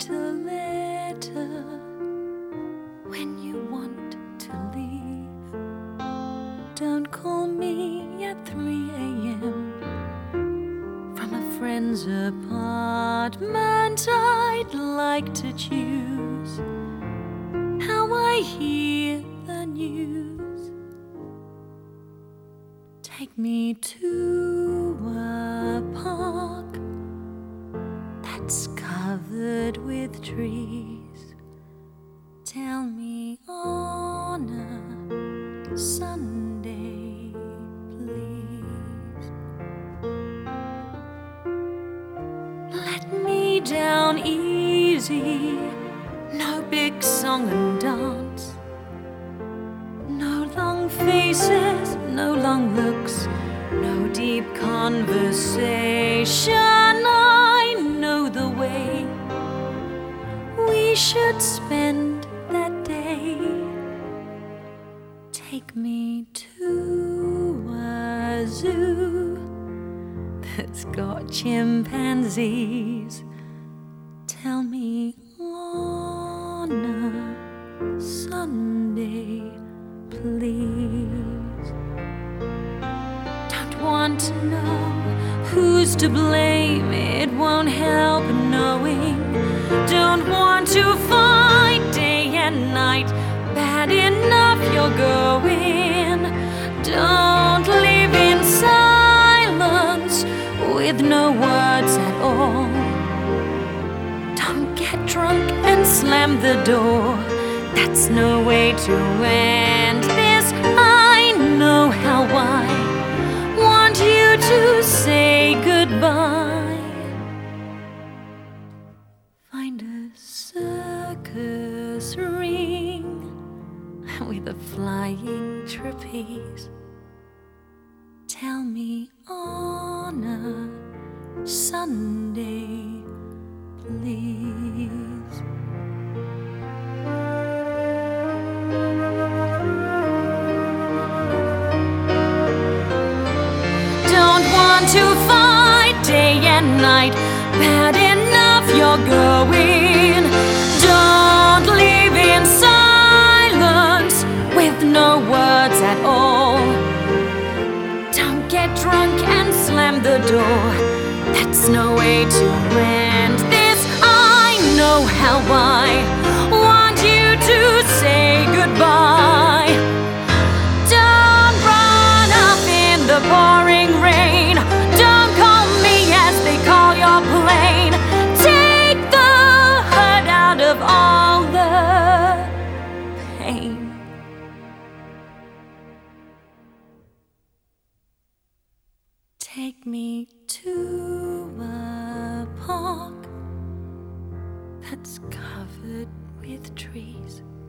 write a letter when you want to leave. Don't call me at 3 a.m. from a friend's apartment. I'd like to choose how I hear the news. Take me to a park that's covered with trees. Tell me on a Sunday, please. Let me down easy, no big song and dance, no long faces, no long looks, no deep conversation. I know the way we should spend that day. Take me to a zoo that's got chimpanzees. Tell me on a Sunday, please. Don't want to know who's to blame, it won't help knowing. Don't want to fight day and night, bad enough you're going. Don't live in silence with no words at all. Don't get drunk and slam the door, that's no way to end this. I know how I want you to say goodbye. Find a circus ring with a flying trapeze. Tell me on a Sunday, please. Don't want to fight day and night, bad enough you're going. Don't live in silence with no words at all. Don't get drunk and slam the door, that's no way to end this. I know how I want you to say goodbye. Don't run up in the pouring rain, don't call me as they call your plane. Take the hurt out of all the pain. Take me to a park that's covered with trees.